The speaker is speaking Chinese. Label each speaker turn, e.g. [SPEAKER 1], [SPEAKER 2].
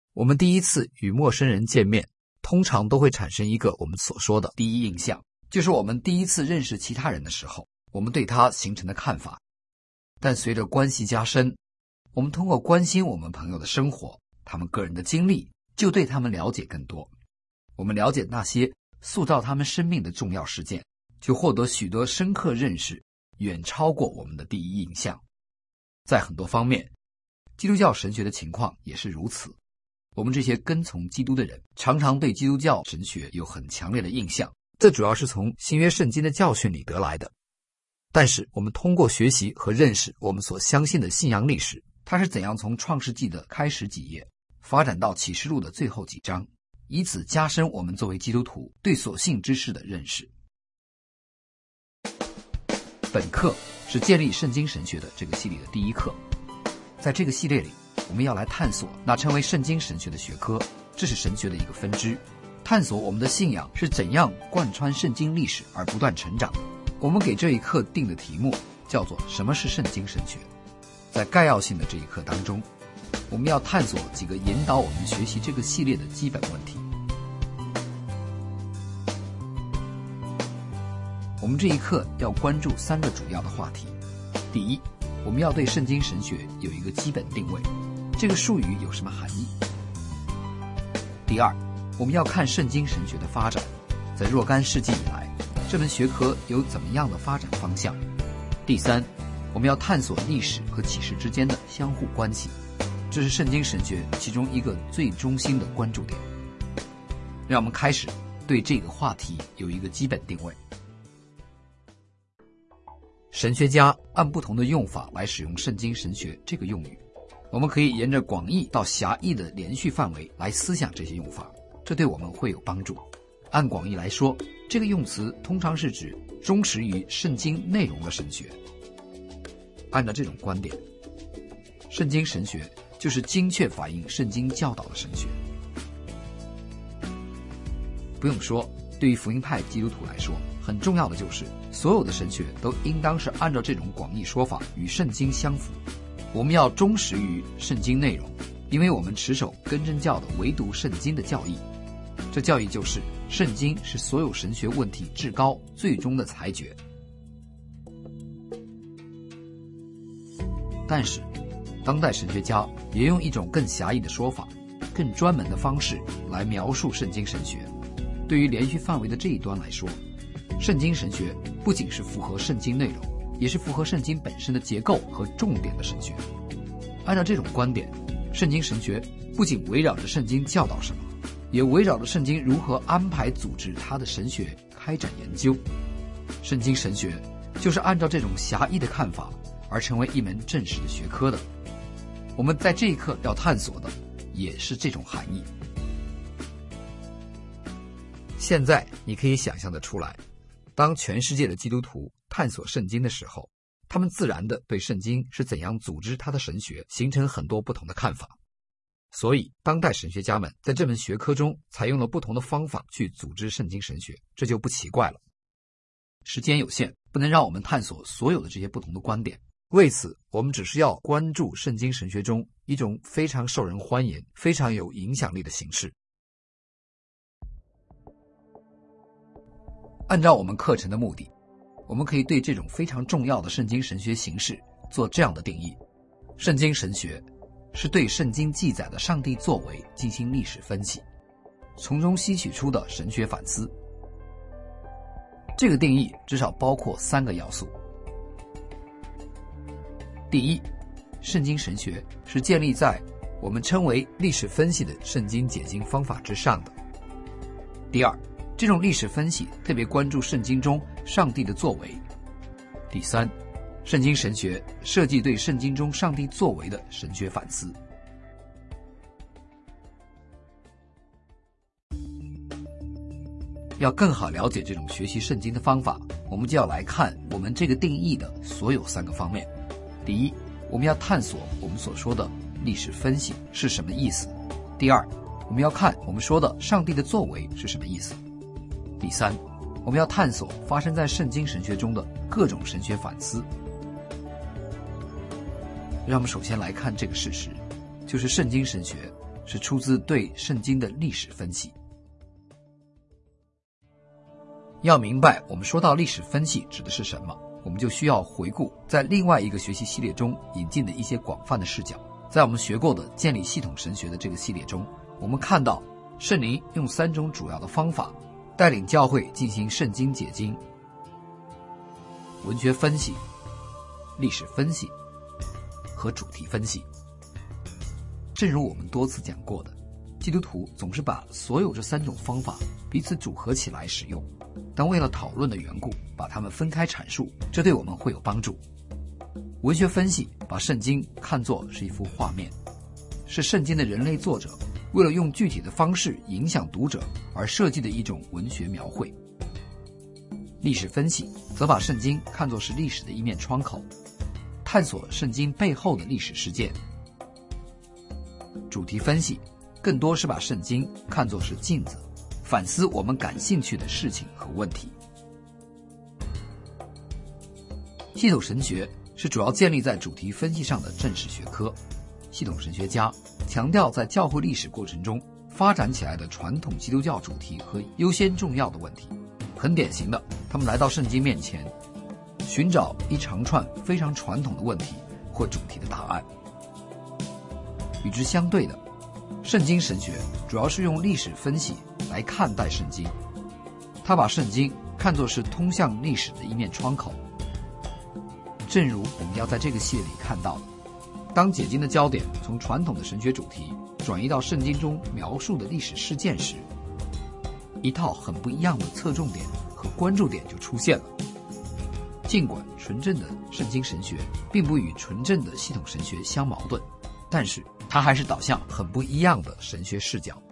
[SPEAKER 1] 我们第一次与陌生人见面，通常都会产生一个我们所说的第一印象，就是我们第一次认识其他人的时候，我们对他形成的看法。但随着关系加深，我们通过关心我们朋友的生活，他们个人的经历，就对他们了解更多。我们了解那些塑造他们生命的重要事件，就获得许多深刻认识，远超过我们的第一印象。在很多方面，基督教神学的情况也是如此。我们这些跟从基督的人，常常对基督教神学有很强烈的印象，这主要是从新约圣经的教训里得来的。但是我们通过学习和认识我们所相信的信仰历史，它是怎样从创世纪的开始几页发展到启示录的最后几章，以此加深我们作为基督徒对所信之事的认识。本课是建立圣经神学的这个系列的第一课。在这个系列里，我们要来探索那称为圣经神学的学科，这是神学的一个分支，探索我们的信仰是怎样贯穿圣经历史而不断成长的。我们给这一课定的题目叫做什么是圣经神学。在概要性的这一课当中，我们要探索几个引导我们学习这个系列的基本问题。我们这一课要关注3个主要的话题。第一，我们要对圣经神学有一个基本定位，这个术语有什么含义。第二，我们要看圣经神学的发展，在若干世纪以来，这门学科有怎么样的发展方向。第三，我们要探索历史和启示之间的相互关系，这是圣经神学其中一个最中心的关注点。让我们开始对这个话题有一个基本定位。神学家按不同的用法来使用圣经神学这个用语，我们可以沿着广义到狭义的连续范围来思想这些用法，这对我们会有帮助。按广义来说，这个用词通常是指忠实于圣经内容的神学。按照这种观点，圣经神学就是精确反映圣经教导的神学。不用说，对于福音派基督徒来说，很重要的就是所有的神学都应当是按照这种广义说法与圣经相符。我们要忠实于圣经内容，因为我们持守根正教的唯独圣经的教义。这教义就是圣经是所有神学问题至高最终的裁决。但是当代神学家也用一种更狭义的说法，更专门的方式来描述圣经神学。对于连续范围的这一端来说，圣经神学不仅是符合圣经内容，也是符合圣经本身的结构和重点的神学。按照这种观点，圣经神学不仅围绕着圣经教导什么，也围绕着圣经如何安排组织它的神学开展研究。圣经神学就是按照这种狭义的看法而成为一门正式的学科的。我们在这一课要探索的也是这种含义。现在你可以想象得出来，当全世界的基督徒探索圣经的时候，他们自然的对圣经是怎样组织他的神学形成很多不同的看法。所以当代神学家们在这门学科中采用了不同的方法去组织圣经神学，这就不奇怪了。时间有限，不能让我们探索所有的这些不同的观点，为此我们只是要关注圣经神学中一种非常受人欢迎、非常有影响力的形式。按照我们课程的目的，我们可以对这种非常重要的圣经神学形式做这样的定义：圣经神学是对圣经记载的上帝作为进行历史分析，从中吸取出的神学反思。这个定义至少包括3个要素。第一，圣经神学是建立在我们称为历史分析的圣经解经方法之上的。第二，这种历史分析特别关注圣经中上帝的作为。第三，圣经神学设计对圣经中上帝作为的神学反思。要更好了解这种学习圣经的方法，我们就要来看我们这个定义的所有3个方面。第一，我们要探索我们所说的历史分析是什么意思。第二，我们要看我们说的上帝的作为是什么意思。第三，我们要探索发生在圣经神学中的各种神学反思。让我们首先来看这个事实，就是圣经神学是出自对圣经的历史分析。要明白我们说到历史分析指的是什么，我们就需要回顾在另外一个学习系列中引进的一些广泛的视角。在我们学过的建立系统神学的这个系列中，我们看到圣灵用3种主要的方法带领教会进行圣经解经：文学分析、历史分析和主题分析。正如我们多次讲过的，基督徒总是把所有这3种方法彼此组合起来使用，但为了讨论的缘故，把它们分开阐述，这对我们会有帮助。文学分析把圣经看作是一幅画面，是圣经的人类作者为了用具体的方式影响读者而设计的一种文学描绘。历史分析则把圣经看作是历史的一面窗口，探索圣经背后的历史事件。主题分析更多是把圣经看作是镜子，反思我们感兴趣的事情和问题。系统神学是主要建立在主题分析上的正式学科。系统神学家强调在教会历史过程中发展起来的传统基督教主题和优先重要的问题。很典型的，他们来到圣经面前，寻找一长串非常传统的问题或主题的答案。与之相对的，圣经神学主要是用历史分析来看待圣经，他把圣经看作是通向历史的一面窗口。正如我们要在这个系列里看到的，当解经的焦点从传统的神学主题转移到圣经中描述的历史事件时，一套很不一样的侧重点和关注点就出现了。尽管纯正的圣经神学并不与纯正的系统神学相矛盾，但是它还是导向很不一样的神学视角。